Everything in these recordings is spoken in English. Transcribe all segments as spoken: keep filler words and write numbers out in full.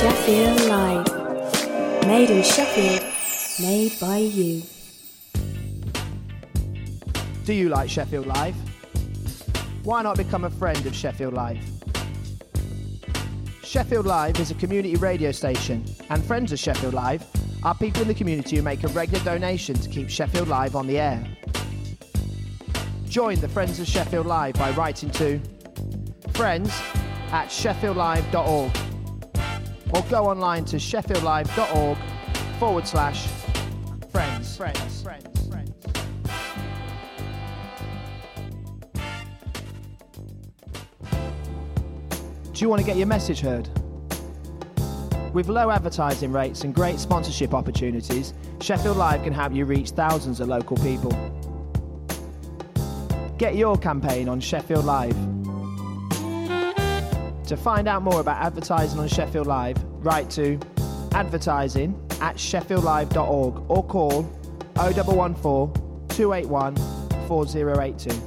Sheffield Live. Made in Sheffield, made by you. Do you like Sheffield Live? Why not become a friend of Sheffield Live? Sheffield Live is a community radio station, and friends of Sheffield Live are people in the community who make a regular donation to keep Sheffield Live on the air. Join the Friends of Sheffield Live by writing to friends at sheffieldlive dot org or go online to sheffieldlive.org forward slash friends. Friends. Friends. Friends. Do you want to get your message heard? With low advertising rates and great sponsorship opportunities, Sheffield Live can help you reach thousands of local people. Get your campaign on Sheffield Live. To find out more about advertising on Sheffield Live, write to advertising at sheffieldlive dot org or call oh one one four, two eight one, four oh eight two.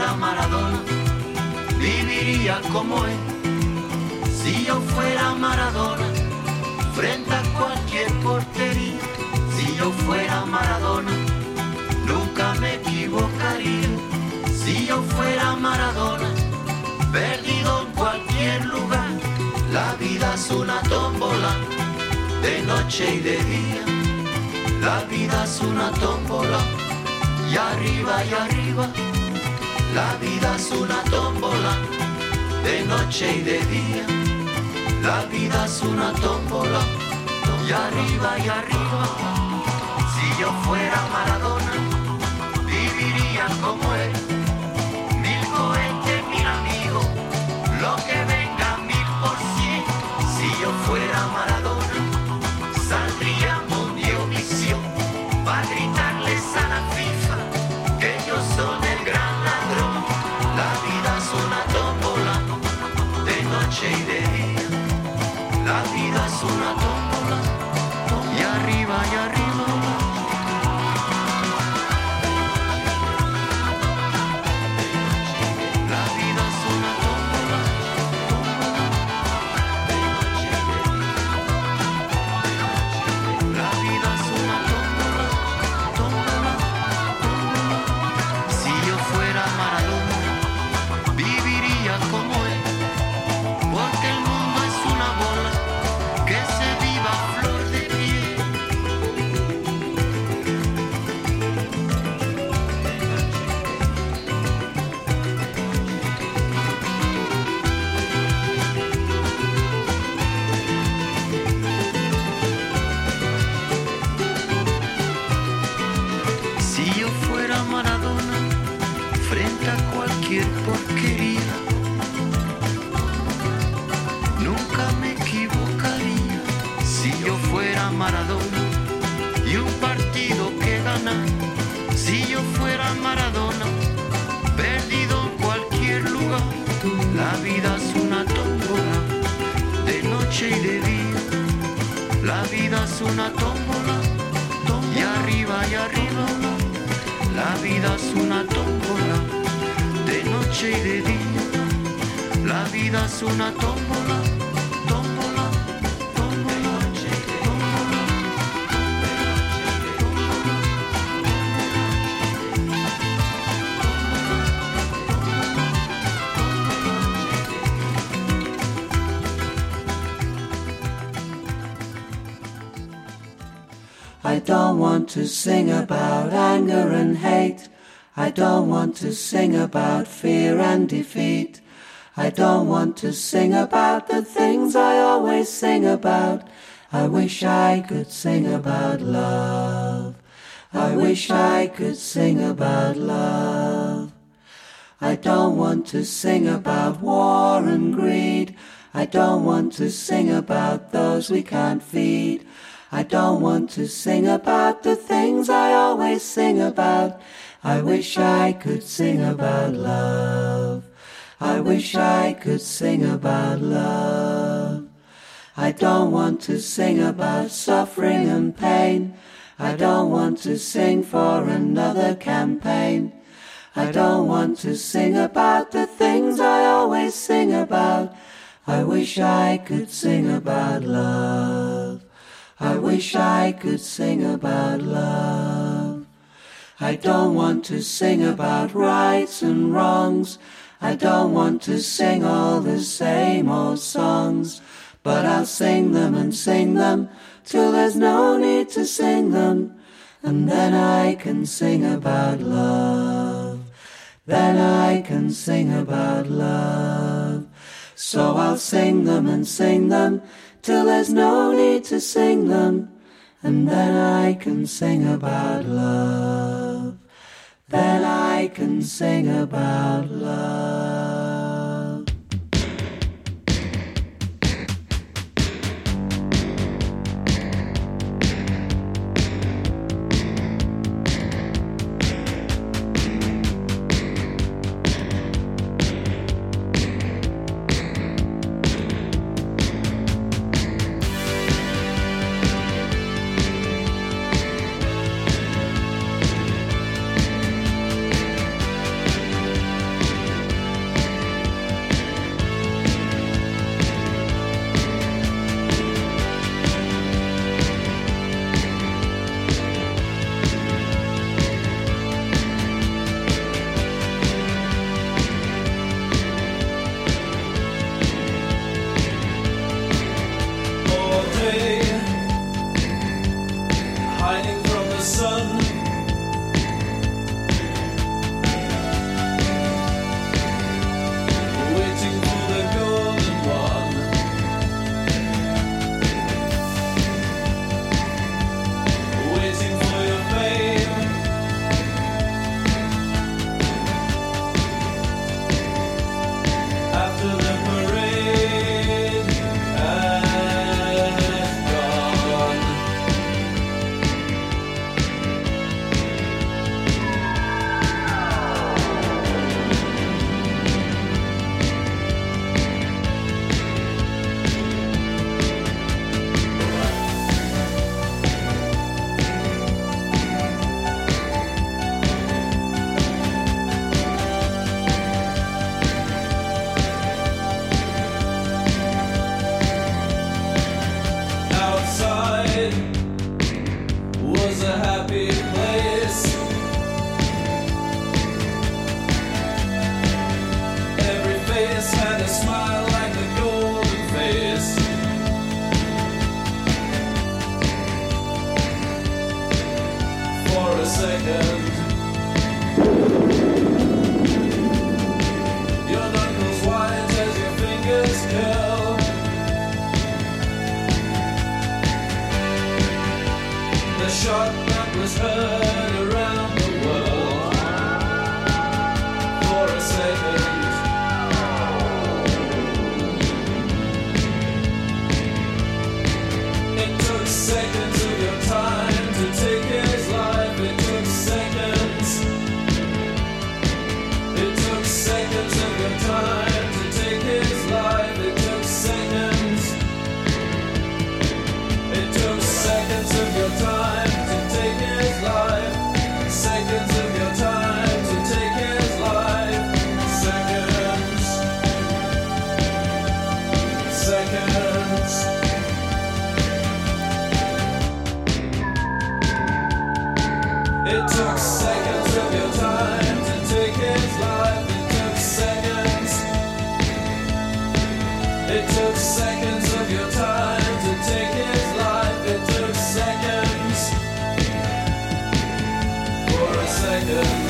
fuera Maradona, viviría como él. Si yo fuera Maradona, frente a cualquier portería. Si yo fuera Maradona, nunca me equivocaría. Si yo fuera Maradona, perdido en cualquier lugar. La vida es una tómbola, de noche y de día. La vida es una tómbola, y arriba y arriba. La vida es una tómbola, de noche y de día. La vida es una tómbola, y arriba y arriba. Si yo fuera Maradona, viviría como él. Mil cohetes, mil amigos, lo que venga mil por cien. Si yo fuera Maradona, saldría Mundiovisión para gritarles a la FIFA que ellos son el gran ladrón. La vida es una tómbola, de noche y de día. La vida es una tómbola, y arriba y arriba. Porquería, nunca me equivocaría. Si yo fuera Maradona y un partido que ganar. Si yo fuera Maradona, perdido en cualquier lugar. La vida es una tómbola, de noche y de día. La vida es una tómbola, y arriba y arriba. La vida es una tómbola, de noche y de día. La vida es una tómbola, tómbola, tómbola, tómbola. I don't want to sing about anger and hate. I don't want to sing about fear and defeat. I don't want to sing about the things I always sing about. I wish I could sing about love. I wish I could sing about love. I don't want to sing about war and greed. I don't want to sing about those we can't feed. I don't want to sing about the things I always sing about. I wish I could sing about love. I wish I could sing about love. I don't want to sing about suffering and pain. I don't want to sing for another campaign. I don't want to sing about the things I always sing about. I wish I could sing about love. I wish I could sing about love. I don't want to sing about rights and wrongs. I don't want to sing all the same old songs. But I'll sing them and sing them till there's no need to sing them. And then I can sing about love. Then I can sing about love. So I'll sing them and sing them till there's no need to sing them. And then I can sing about love. Then I can sing about love. a second. Your knuckles white as your fingers curl. The shot that was heard around the world for a second. It took seconds of your time to take his life. It took seconds. It took seconds of your time to take his life. It took seconds. It took seconds of your time to take his life. Seconds of your time to take his life. Seconds. Seconds. It took seconds of your time to take his life. It took seconds. It took seconds of your time to take his life. It took seconds. For a second.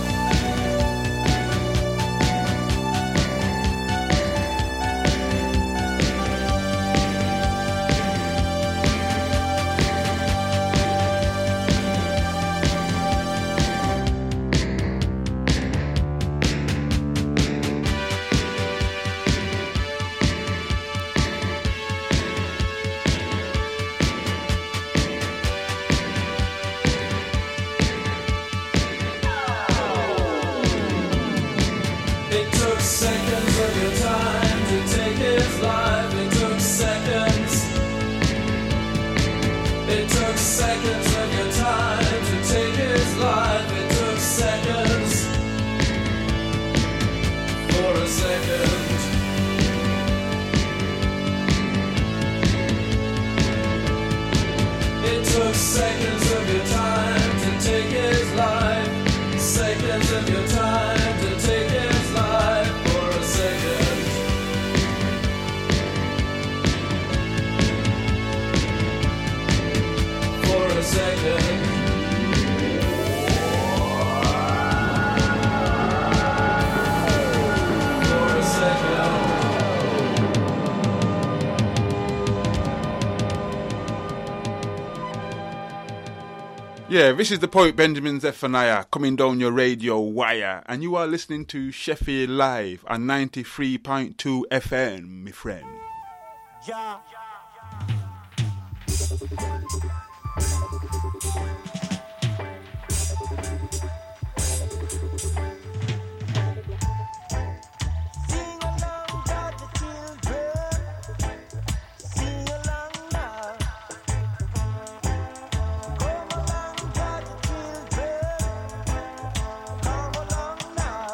It took seconds of your time to take his life. It took seconds. It took seconds of your time to take his life. It took seconds. For a second. It took seconds of your time to take his life. Seconds of your time to take his life. For a second. For a second. For a second. Yeah, this is the poet Benjamin Zephaniah coming down your radio wire, and you are listening to Sheffield Live on ninety-three point two F M, my friend. Yeah. Sing along, Georgia children. Sing along now. Come along, Georgia children. Come along now.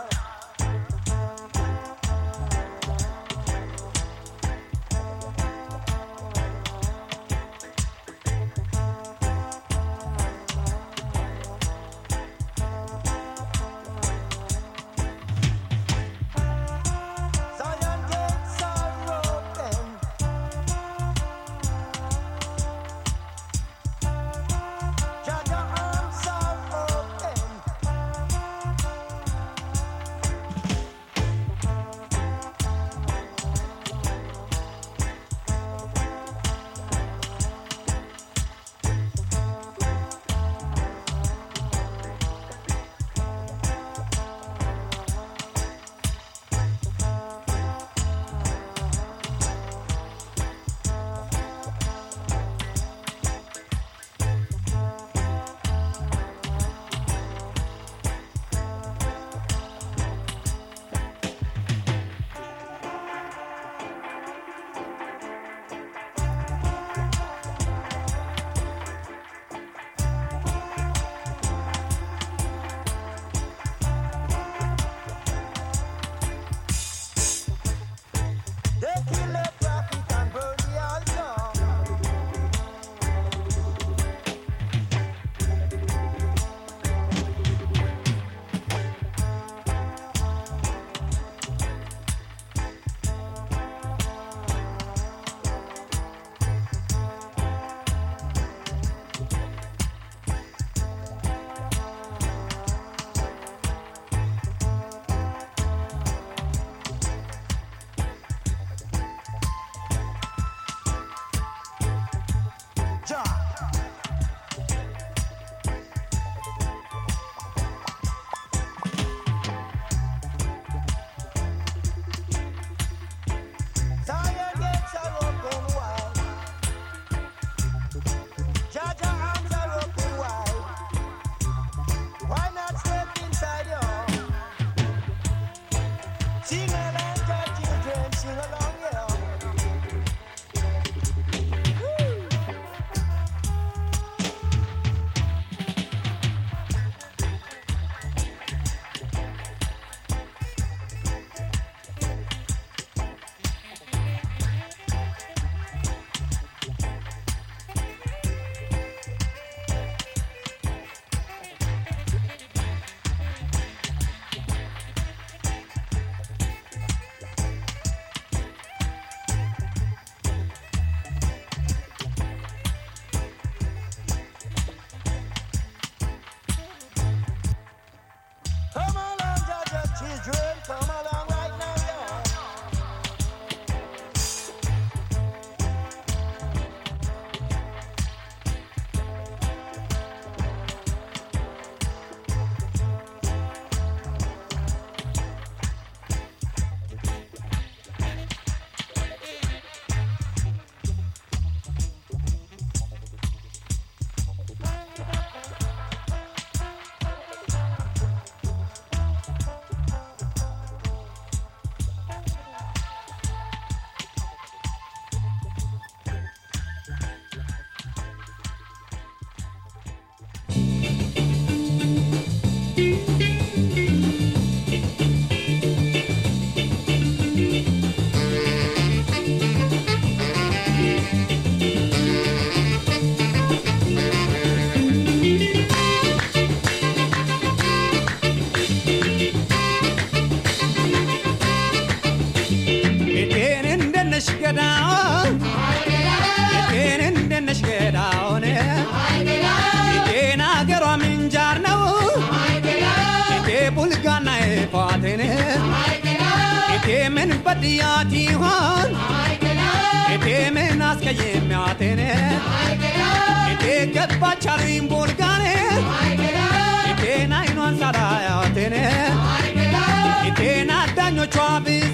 እቴን እንደነሽ ገዳውን እቴን እንደነሽ ገዳውን እቴን አገሯ ምንጃር ነው እቴ ቡልጋና ይፋቴን እቴ ምን በድያት ይሆን እቴ ምን አስቀየሚያቴን እቴ ገባቻልኝ ቡልጋኔ እቴን አይኗን ሳላያቴን እቴን አዳኞቿ ብዙ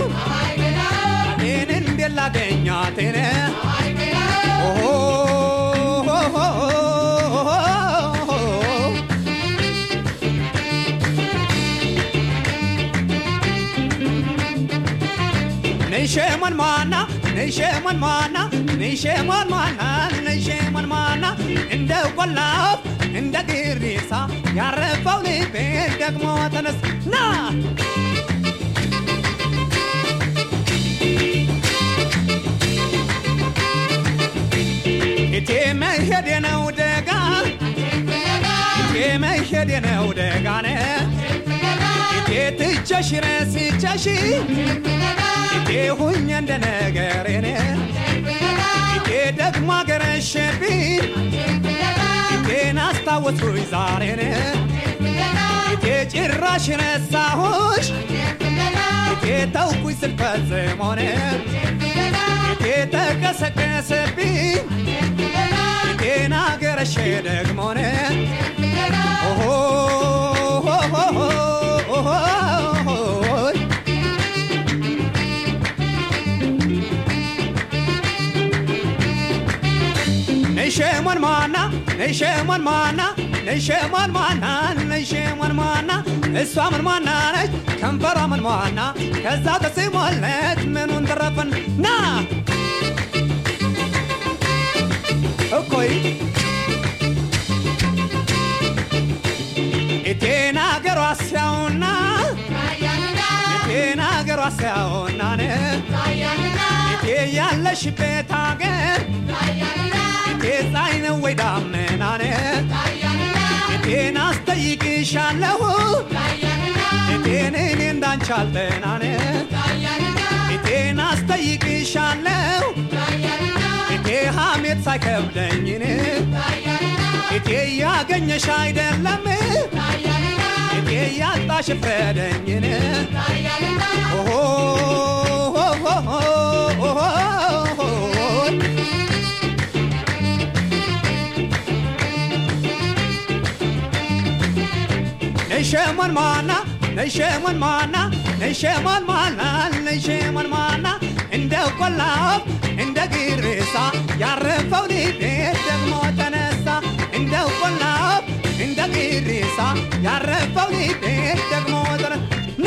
እቴን እንዴት ላገኛቴን ኦሆ ነይሸመን ማና ነይሸመን ማና ነይሸመን ማና ነይሸመን ማና እንደ ቆላፍ እንደ ግሪሳ ያረፈው ልቤ ደግሞ ተነስ ና እቴ መሄድ ነው ደጋ እቴ መሄድ ነው ደጋነ እቴ ትቸሽ ረስቸሽ እቴ ሁኝ እንደ ነገሬን እቴ ደግሞ አገረሸብኝ እቴን አስታወስኩኝ ዛሬን እቴ ጭራሽ ረሳሁሽ እቴ ተውኩኝ ስል ፈጽሞን እቴ ተቀሰቀሰብኝ እቴን አገረሸ ደግሞን ኦሆ ነይሸመን ማና ነይሸመን ማና ነይሸመን ማና ነይሸመን ማና እሷ ምን ማና ነች ከንፈሯ ምን ማና ከዛ ተስሞለት ምኑን ተረፈን ና እኮይ እቴን አገሯ ሲያውና እቴን አገሯ ሲያውና እቴ ያለሽበት አገር እቴ ፀሐይ ነው ወይ ዳመና እቴን አስጠይቅሻለሁ እቴን እኔ እንዳንቺ አልጠናን እቴን አስጠይቅሻለሁ እቴ ሐሜት ሳይከብደኝን እቴ ያገኘሽ አይደለም እቴ ያጣሽ ፍረደኝን ኦሆ ነይሸመን ማና ነይሸመን ማና ነይሸመን ማና ነይሸመን ማና እንደ ቆላፍ እንደ ግሪሳ ያረፈው ልቤ ደግሞ ተነሳ እንደ ቆላፍ እንደ ግሪሳ ያረፈው ልቤ ደግሞ ተነሳ ና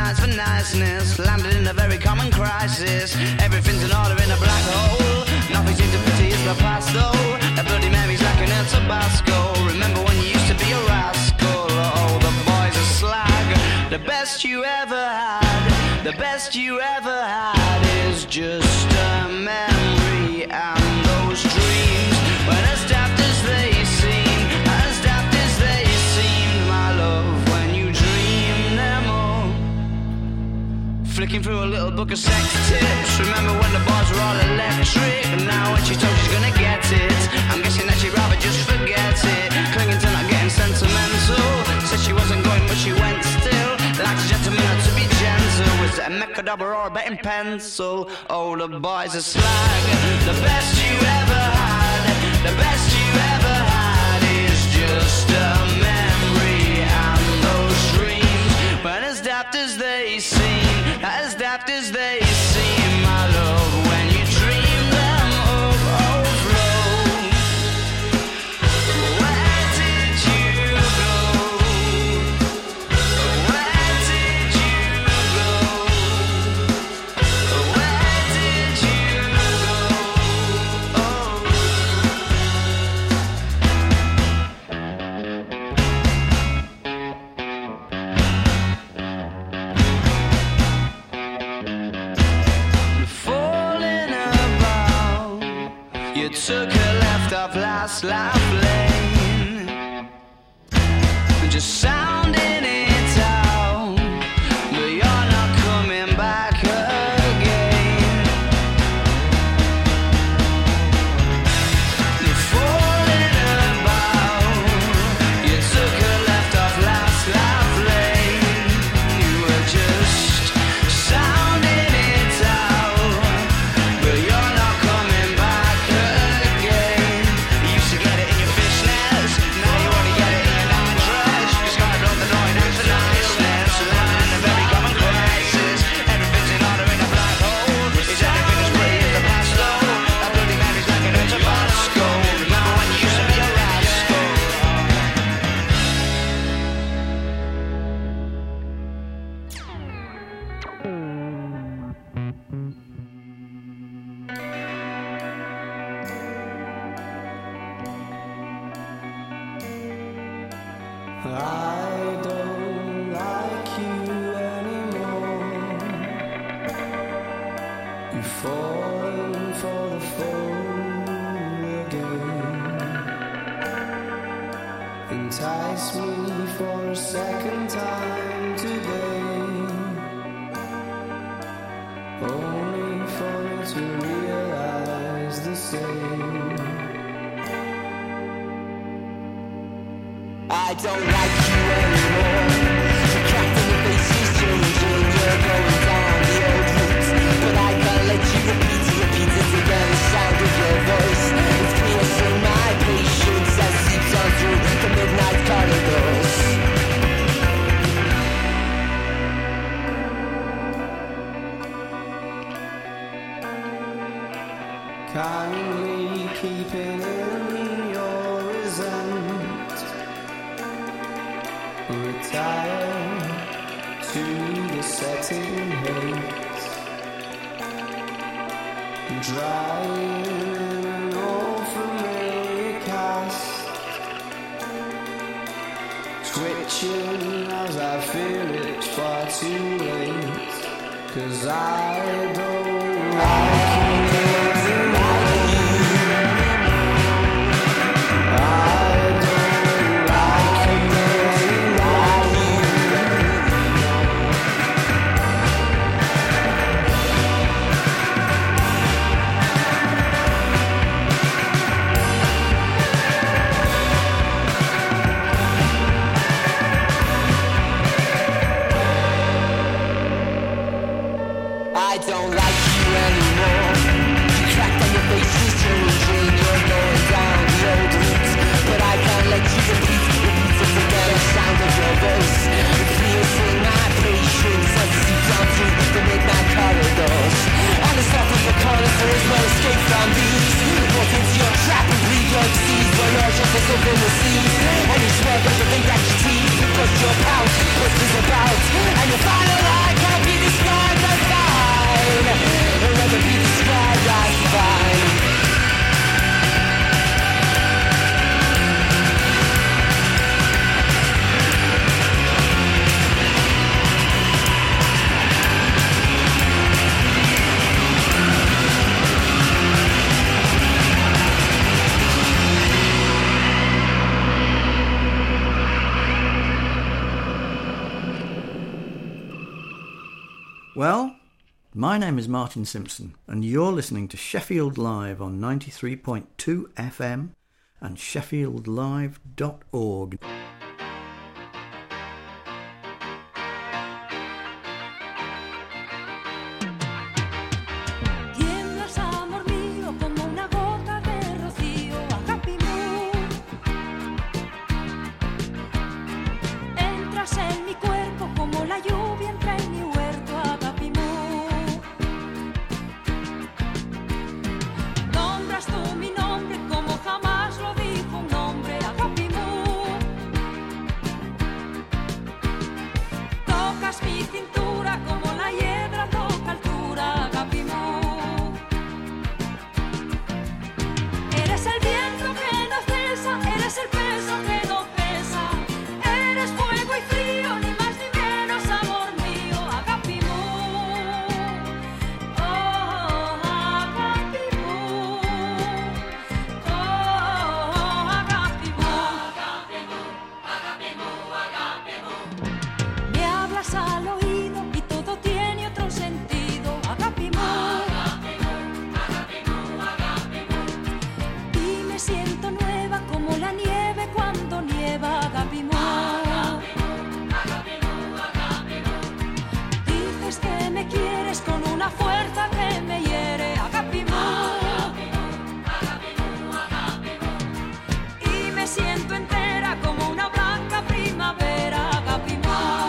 nice for niceness. Landed in a very common crisis. Everything's in order in a black hole. Nothing seems to pity is the past though. A Bloody Mary's like an El Tabasco. Remember when you used to be a rascal? Oh, the boys are slag. The best you ever had, the best you ever had is just a memory. And those dreams, when as daft as they seem, as daft as they seemed, my love, when you dream them all. Flicking through a little book of sex tips. Remember when the bars were all electric? Now when she told she's gonna get it, I'm guessing that she'd rather just forget it. Clinging to not getting sentimental. Said she wasn't going but she went still. Like a gentleman had to be gentle. Was it a mechadabra or a betting pencil? Oh, the boys are slag. The best you ever had, the best you ever had is just a memory. And those dreams, when as daft as they seem, as daft as they seem, my love, when you dream them of overflow. Where did you go? Where did you go? Where did you go? Oh. Falling about, you took a left off last life lane, just sounding it out, but you're not coming back again. Falling about, you took a left off last life lane, you were just sounding it out, but you're not coming back again. You used to get it in your fishnets, now you only get it in your nightdress. You just gotta blow the noise and the niceness. Landing in a very common crisis. Everything's in order in a black hole. Is everything as pretty as the past though? That Bloody Mary's like an El Tabasco. Remember when you used to be a rascal? I don't like you anymore. You've fallen for the fool again. Entice me for a second time today, only for me to realize the same. I don't like you anymore. You cracked in your face, you're changing. You're going down the old route, but I can't let you repeat it, repeat it again. The sound of your voice, it's piercing my patience as seeps on through the midnight corridors. Kindly keeping in your resent. Retire to the setting hate. Drying in an old familiar cast. Twitching as I fear it's far too late. 'Cause I don't like you anymore. I don't like you anymore. You cracked on your face, you're changing. You're going down the old route, but I can't let you repeat, repeat it again. The sound of your voice, it's piercing my patience as it seeps on through the midnight corridors. And it's off of the corners, there is no escape from these. Walk into your trap and bleed your disease, where you're just as up in the seas. And you swear everything that you tease, because your pouch, what's this about? And you find a like Well, my name is Martin Simpson, and you're listening to Sheffield Live on ninety-three point two F M and sheffield live dot org. Tiemblas, amor mío, como una gota de rocío, Agapimú. Entras en mi cuerpo como la lluvia entra en mi huerto, Agapimú. Nombras tú mi nombre como jamás lo dijo un hombre, Agapimú. Tocas mi cintura como la hiedra toca altura, Agapimú. Eres el viento que no cesa, eres el peso que no pesa, eres fuego y frío, ni más ni menos, amor mío, Agapimú. Oh, Agapimú. Oh, Agapimú. Me hablas al oído y todo tiene otro sentido, Agapimú. Y me siento nueva como la nieve cuando nieva, Agapimú. Dices que me quieres con una fuerza que me hiere, Agapimú. Y me siento entera como una blanca primavera, Agapimú.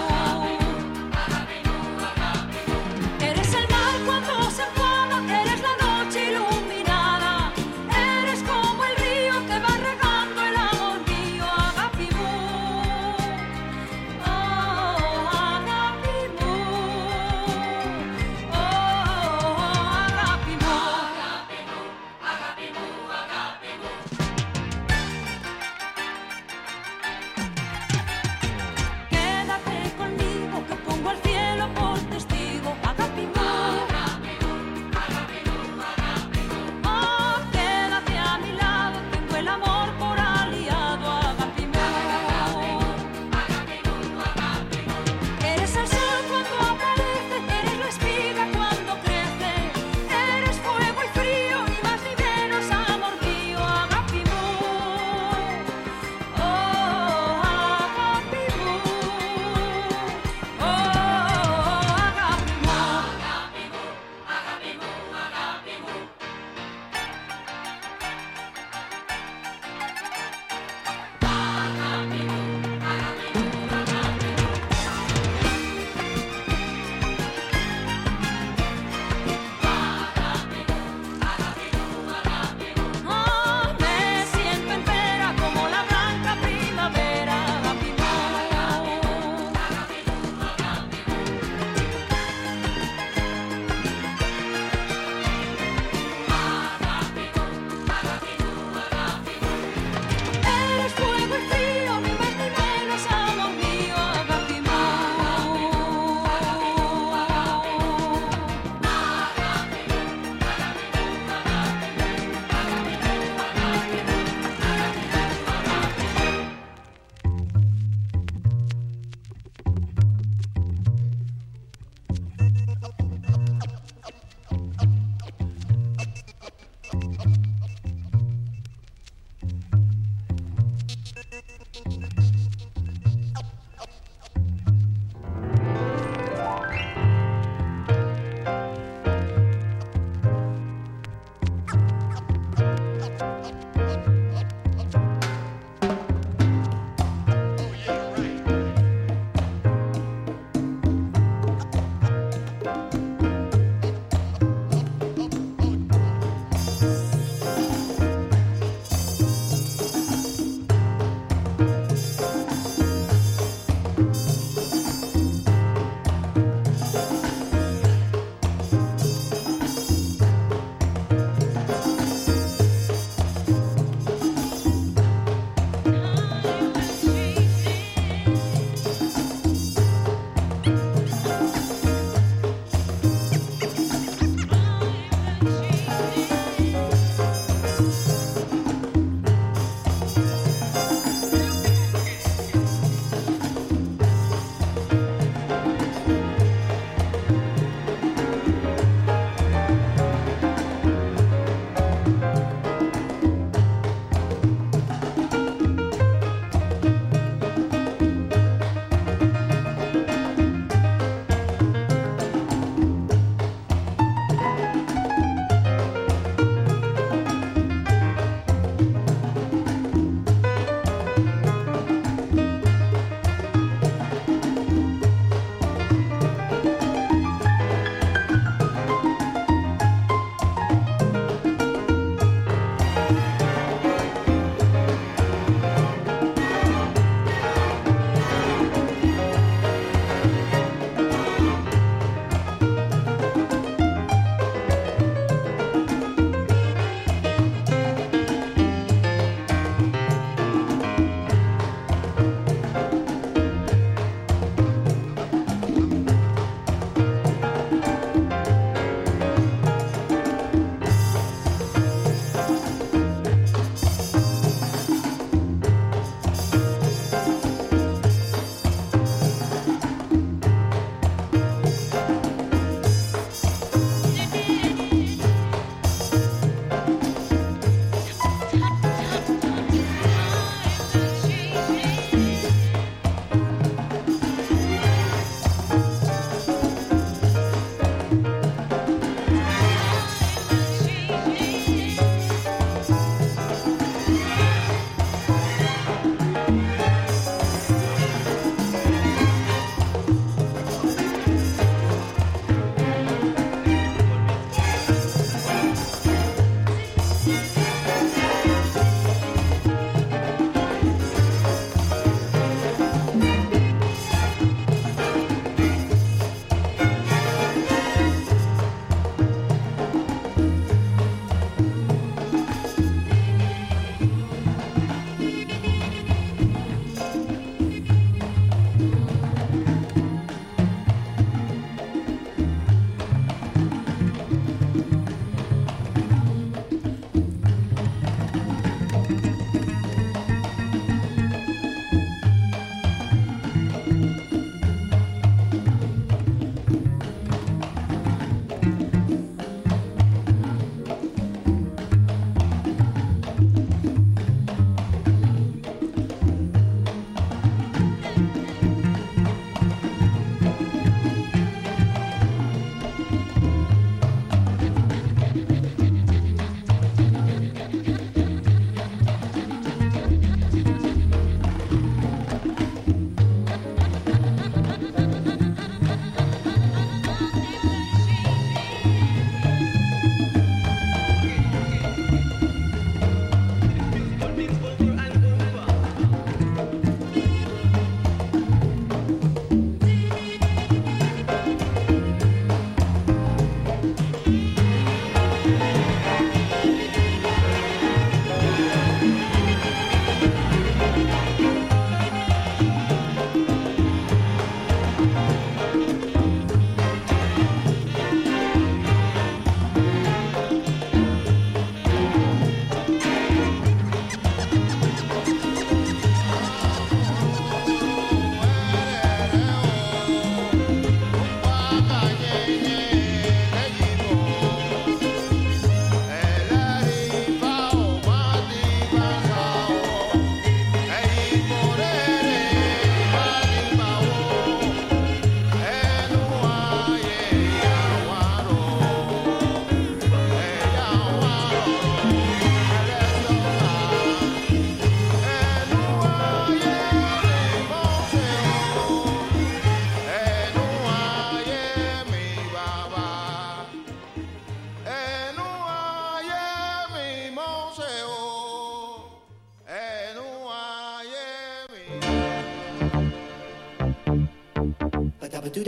Eres el mar cuando se enfada, eres la noche iluminada, eres como el río que va regando el amor mío, Agapimú. Oh, Agapimú. Oh,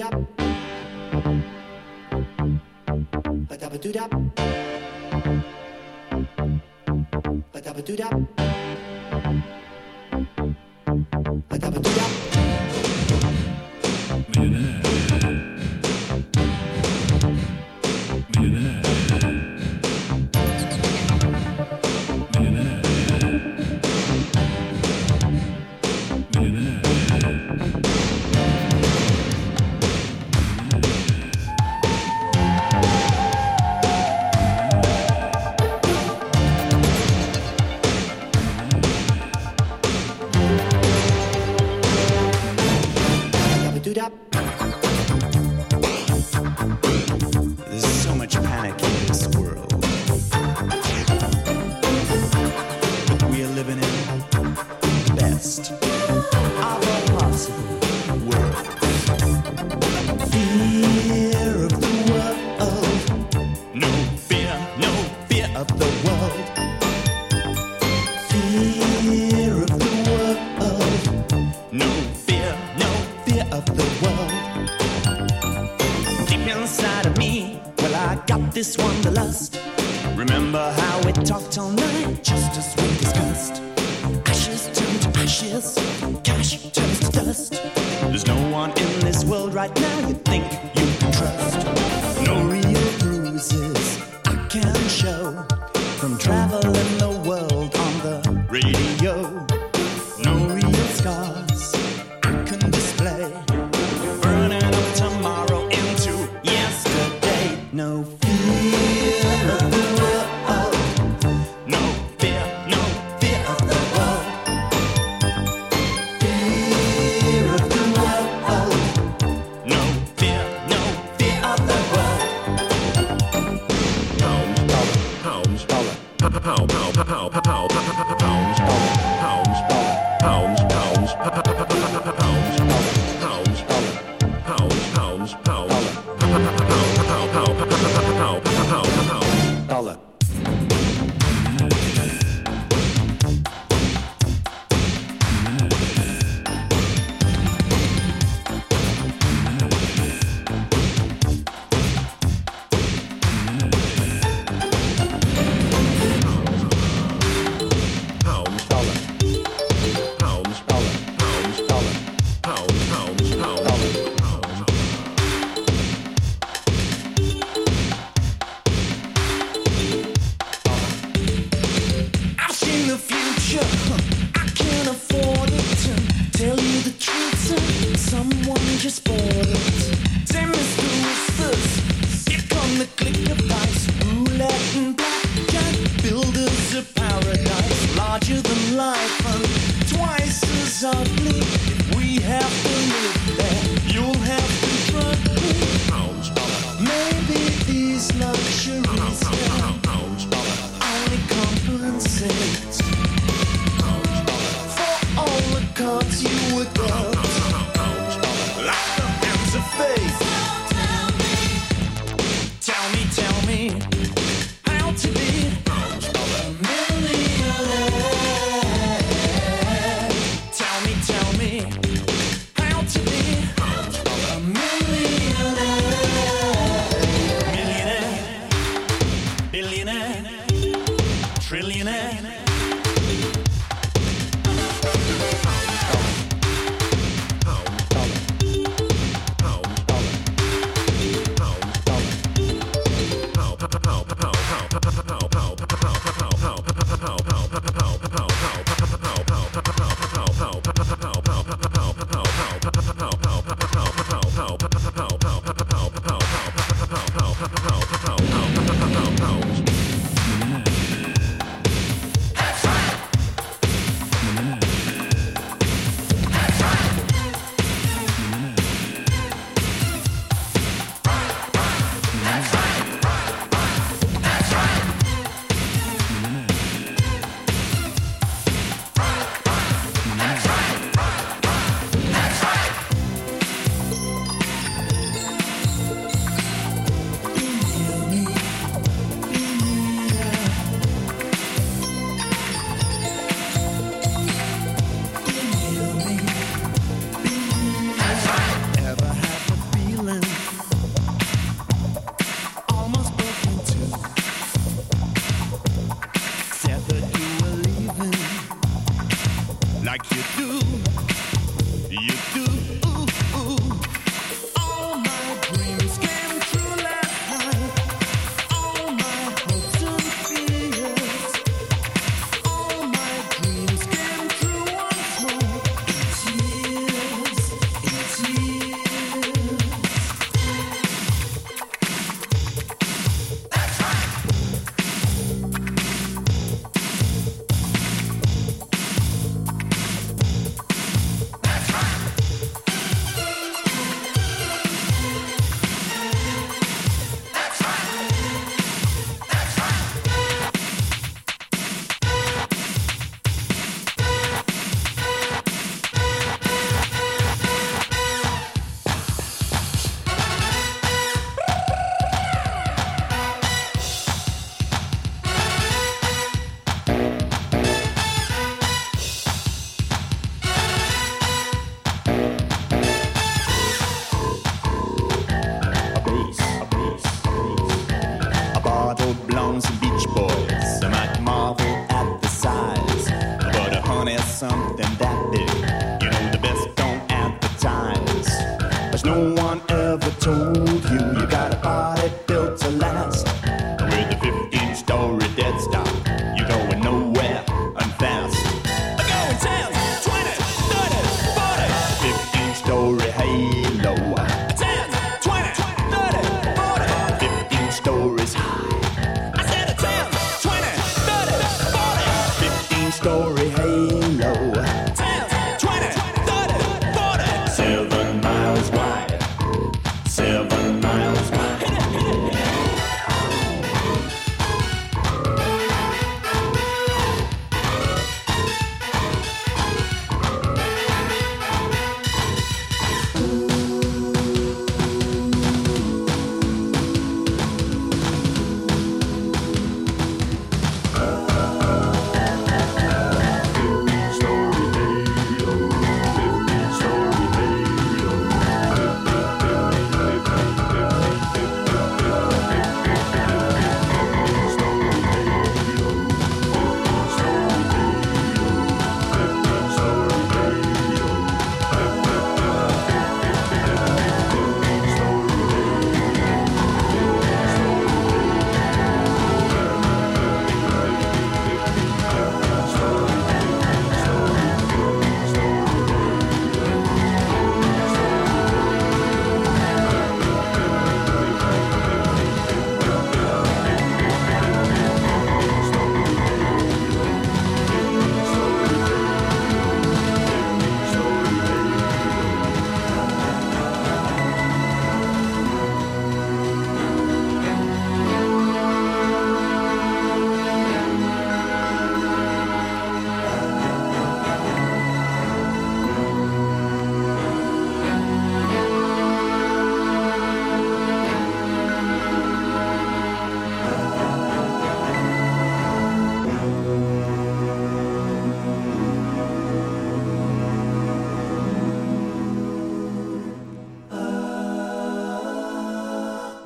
There's so much panic in this world that we are living in the best of all possible worlds. Fear of the world. No fear, no fear of the world. Fear of the world. No fear, no fear of the world. Deep inside of me, well, I got this wanderlust. Remember how we talked all night, just as we discussed. Ashes turn to ashes, cash turns to dust. There's no one in this world right now you think you can trust. No real bruises I can show from traveling the world on the radio. No real scars I can display, burning up tomorrow into yesterday. No fear of the world. No fear, no fear of the world. Fear of the world. No fear, no fear of the world. Pounds, dollar, pound, pow, pow, pow, pow, pow, pow, pounds, dollar, pounds, dollar, pounds, pounds, pounds, pounds, pounds, dollar, pounds, pounds, pounds, pow, pow, pow, pow, pow, dollar. Pounds, dollar, pounds, dollar, pounds, dollar, pounds, pounds, pounds, dollar, pounds. I've seen the future, I can't afford it. Tell you the truth, someone just bought it. Say, Mister Whispers, here come the click of dice. Roulette and blackjack, builders of paradise. Larger than life and twice as ugly. If we have to live there, you'll have to trust me. Pounds, dollar, Maybe these luxuries can only compensate for all the cards you were dealt, like the hands of fate. Tell me, tell me how to be a millionaire. Tell me, tell me how to be a millionaire. Millionaire, billionaire, trillionaire.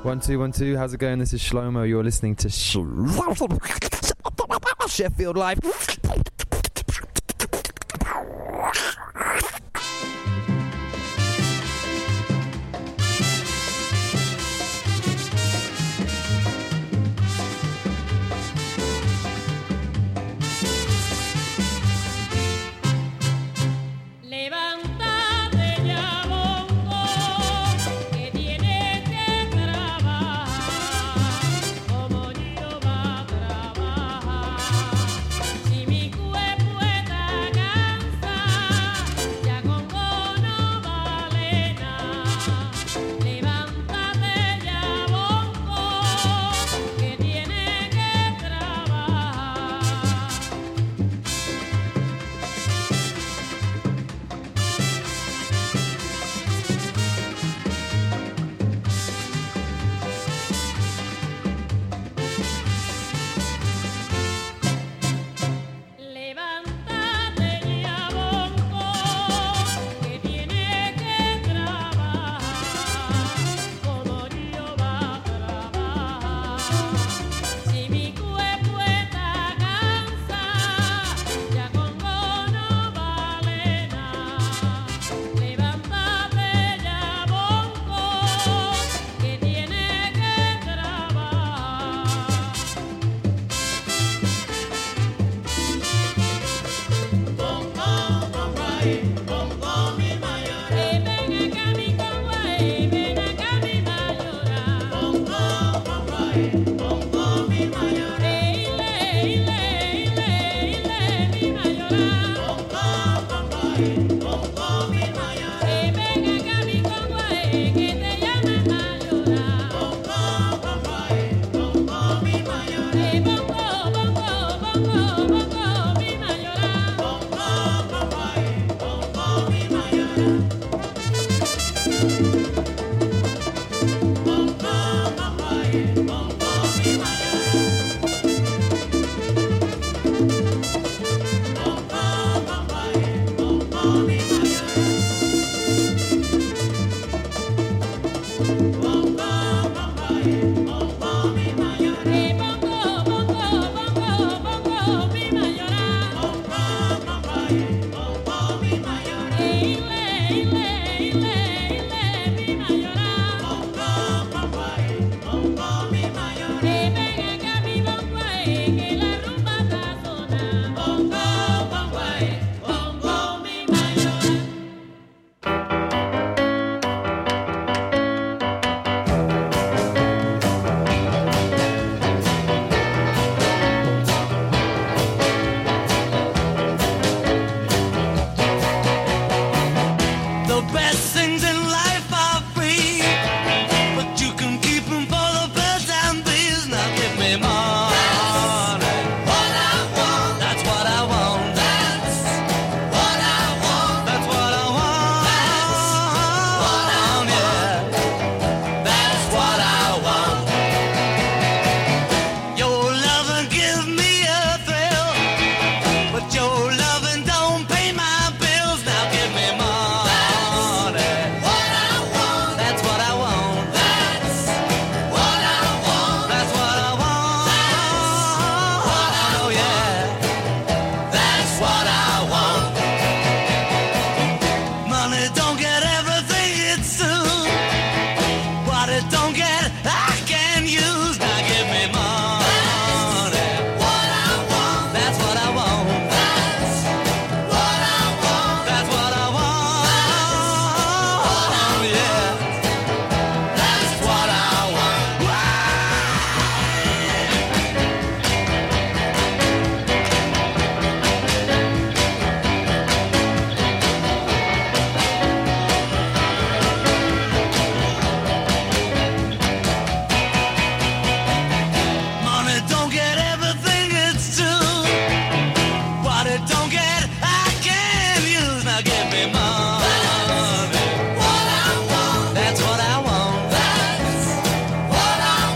One, two, one, two. How's it going? This is Shlomo. You're listening to Sh- Sheffield Live.